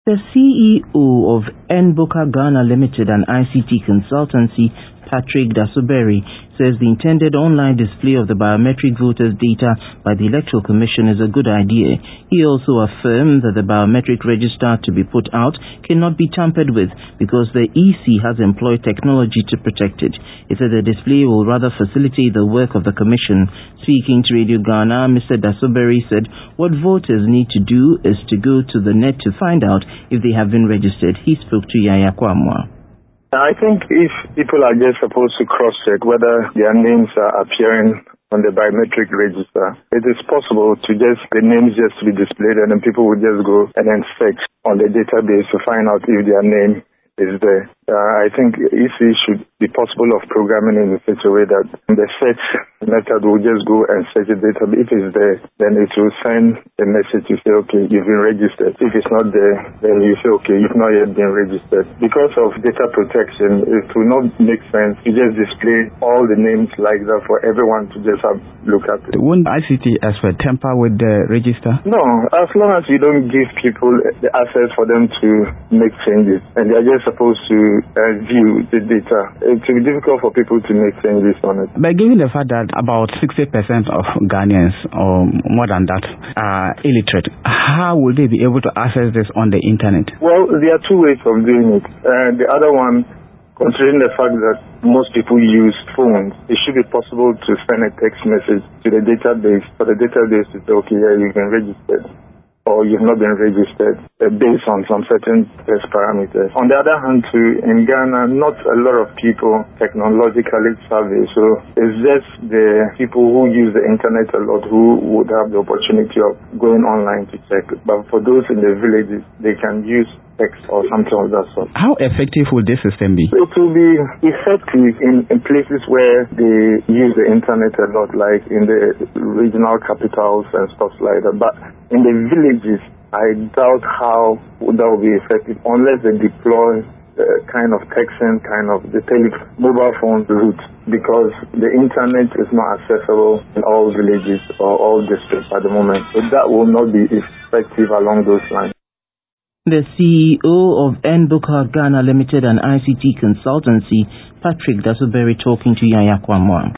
The CEO of NBUCA Ghana Limited, an ICT consultancy, Patrick Dasoberi, says the intended online display of the biometric voters' data by the Electoral Commission is a good idea. He also affirmed that the biometric register to be put out cannot be tampered with because the EC has employed technology to protect it. He said the display will rather facilitate the work of the Commission. Speaking to Radio Ghana, Mr. Dasoberi said what voters need to do is to go to the net to find out if they have been registered. He spoke to Yaya Kwamwa. I think if people are just supposed to cross-check whether their names are appearing on the biometric register, it is possible to just the names just to be displayed and then people will just go and then search on the database to find out if their name is there. I think EC should be possible of programming in such a way that the search method will just go and search the database. If it's there, then it will send a message to say, okay, you've been registered. If it's not there, then you say, okay, you've not yet been registered. Because of data protection, it will not make sense to just display all the names like that for everyone to just have look at it. Won't ICT expert tamper with the register? No, as long as you don't give people the access for them to make changes, and they're just supposed to view the data. It will be difficult for people to make changes on it. But given the fact that about 60% of Ghanaians, or more than that, are illiterate, how will they be able to access this on the internet? Well, there are two ways of doing it. The other one, considering the fact that most people use phones, it should be possible to send a text message to the database for the database to say, okay, yeah, you've been registered, or you've not been registered, based on some certain test parameters. On the other hand, too, in Ghana, not a lot of people technologically savvy, so it's just the people who use the internet a lot who would have the opportunity of going online to check. But for those in the villages, they can use text or something of that sort. How effective will this system be? It will be effective in places where they use the internet a lot, like in the regional capitals and stuff like that. But in the villages, I doubt how that will be effective unless they deploy kind of texting, kind of the mobile phone route, because the internet is not accessible in all villages or all districts at the moment. So that will not be effective along those lines. The CEO of NBUCA Ghana Limited, an ICT consultancy, Patrick Dasoberi, talking to Yaya Kwamwa.